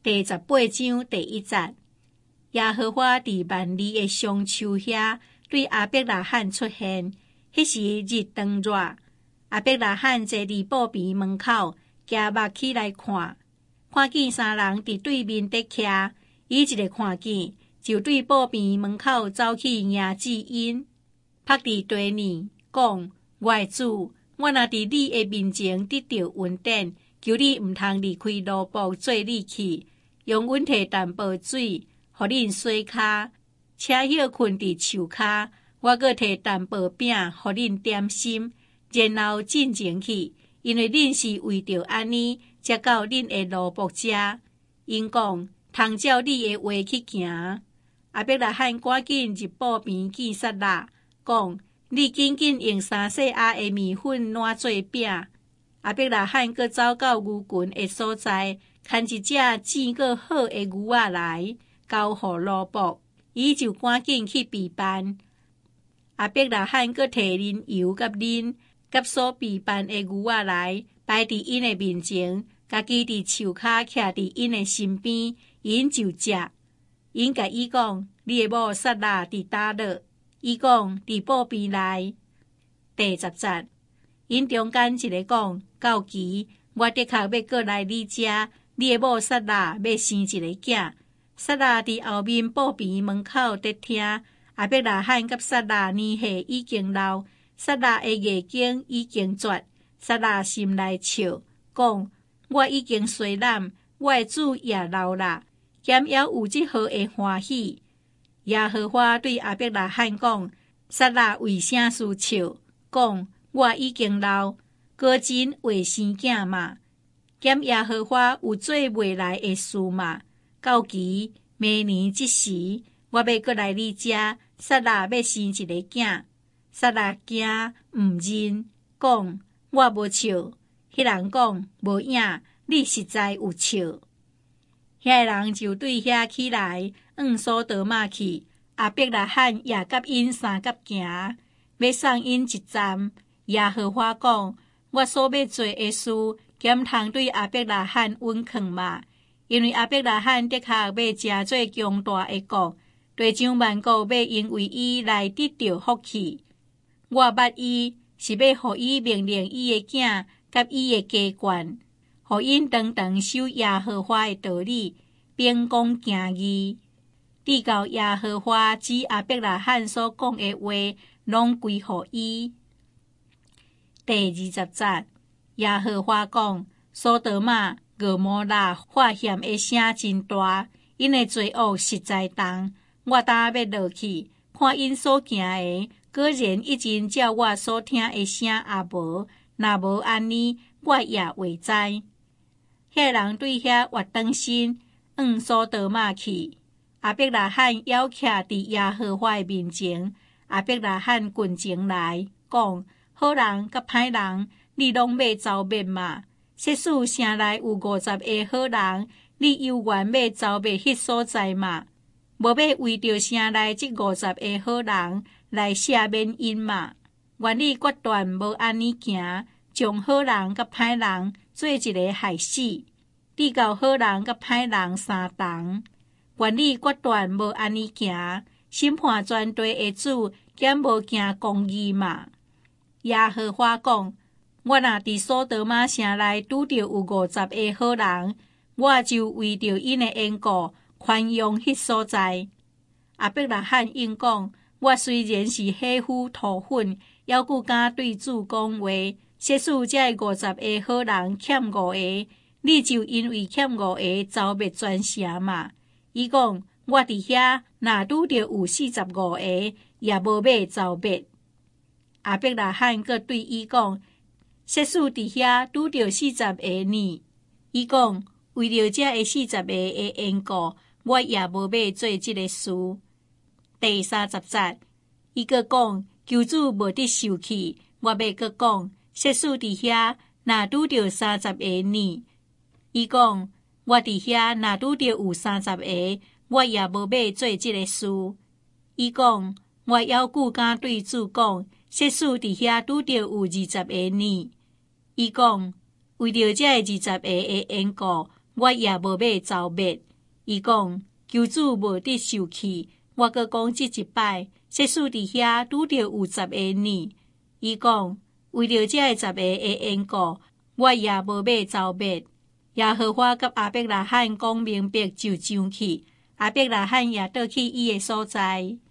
第18章第1節，耶和華佇萬里的上樹遐對亞伯拉罕出現。迄時日當熱，亞伯拉罕坐佇布邊門口，行目起來看，看見三人佇對面在徛，伊一個看見，就對布邊門口走去迎接因，伏佇地裡，講：我的主，我若佇你的面前得到恩典，求你毋通離開奴僕做你去，用阮摕淡薄水，互恁洗骹，且歇困佇樹骹，我閣摕淡薄餅，互恁點心，然後進前去，因為恁是為着安尼，才到恁的奴僕遮。因講：通照你的話去行。亞伯拉罕趕緊入布邊見撒拉，講：你緊緊用3細盒的麵粉爛做餅。亞伯拉罕閣走到牛群的所在，牽一隻生閣好的牛仔來，交予奴僕，伊就趕緊去備飯。亞伯拉罕閣摕磷油甲奶，甲所備飯的牛仔來，擺佇因的面前，家己佇樹骹徛佇因的身邊，因就食。因甲伊講：你的某撒拉佇叨落？伊講：佇布邊內。第10節，因中間一個講：到期，我的確要閣來你遮，你的某撒拉要生一個囝。撒拉佇後面布邊門口在聽。亞伯拉罕甲撒拉年歲已經老，撒拉的月經已經絕。撒拉心內笑，講：我已經衰懶，我的主也老啦，兼要有這號的歡喜。耶和華對亞伯拉罕講：撒拉為啥事笑？講：我已經老，果真會生囝嘛？兼耶和華有做未來的事嘛？到期明年這時，我要閣來你遮，撒拉要生一個囝。撒拉驚毋認，講：我無笑。迄人講：無影，你實在有笑。遐人就對遐起來，往所多瑪去。亞伯拉罕也甲因三甲行，要送因一站。耶和華講：我所要做的事，兼通對亞伯拉罕允勸嘛？因為亞伯拉罕的確要誠做強大的國，地上萬國要因為伊來得到福氣。我捌伊是要互伊命令伊的囝甲伊的家眷，互因常常守耶和華的道理，秉公行義。直到耶和華指亞伯拉罕所講的話，攏歸互伊。第20節，耶和華講：所多瑪、蛾摩拉發現的聲真大，因的罪惡實在重。我膽要落去，看因所行的，果然已經照我所聽的聲也無。若無安尼，我也袂知。遐人對遐活轉身，往所多瑪去。亞伯拉罕要徛佇耶和華的面前。亞伯拉罕近前來，講：好人甲歹人，你攏要招滅嘛？即使城內有50個好人，你猶原要招滅迄所在嘛？無要為着城內這50個好人來赦免因嘛？願你決斷無安尼行，將好人甲歹人做一個害死，直到好人甲歹人相同。願你決斷無安尼行，審判全地的主兼無行公義嘛？耶和華講：我若佇所多瑪城內拄着有50個好人，我就為着因的緣故寬容迄所在。亞伯拉罕應講：我雖然是血膚土粉，猶閣敢對主講話。即使這50個好人欠5個，你就因為欠5個招滅全城嘛？伊講：我佇遐若拄着有45個，也無要招滅。亞伯拉罕閣對伊講：即使佇遐拄着40個呢？伊講：為着這40個的緣故，我也無要做這個事。第30節，伊閣講：求主無得受氣，我要閣講：即使佇遐若拄着30個呢？伊講：我佇遐若拄着有30個，我也無要做這個事。伊講：我猶閣敢對主講，即使佇遐拄着有20個呢？伊講：為着這20個的緣故， 我也无要走灭。伊讲求主无得受气，我阁讲这一摆，即使伫遐拄着有10个呢。伊讲为了这10个的缘故，我也无要走灭。耶和华甲亚伯拉罕讲明白就上去，亚伯拉罕也倒去伊的所在。